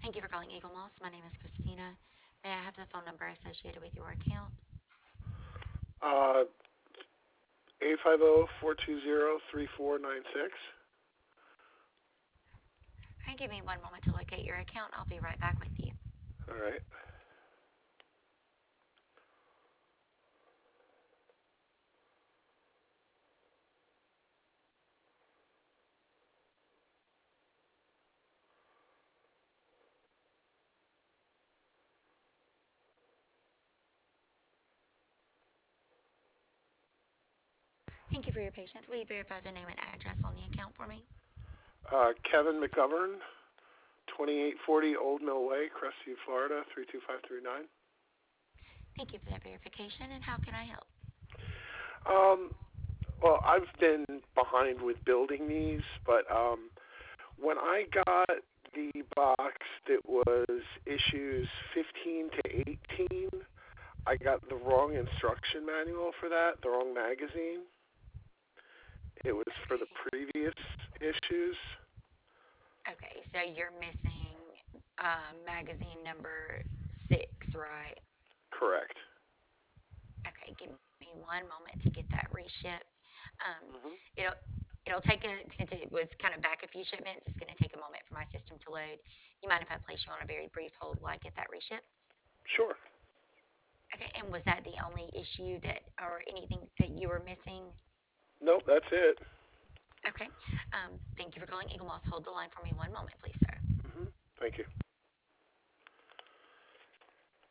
Thank you for calling Eagle Moss. My name is Christina. May I have the phone number associated with your account? Uh, 850-420-3496. All right, give me one moment to locate your account. I'll be right back with you. All right. Thank you for your patience. Will you verify the name and address on the account for me? Kevin McGovern, 2840 Old Mill Way, Crestview, Florida, 32539. Thank you for that verification. And how can I help? Um, well, I've been behind with building these, but when I got the box that was issues 15 to 18, I got the wrong instruction manual for that, the wrong magazine. It was for the Okay. previous issues. Okay, so you're missing magazine number 6, right? Correct. Okay, give me one moment to get that reshipped. Um, Hmm. it'll it'll take since it was kind of back a few shipments, it's going to take a moment for my system to load. You mind if I place you on a very brief hold while I get that reshipped? Sure. Okay, and was that the only issue that, or anything that you were missing? Nope, that's it. Okay, thank you for calling Eagle Moss. Hold the line for me one moment, please, sir. Hmm. Thank you.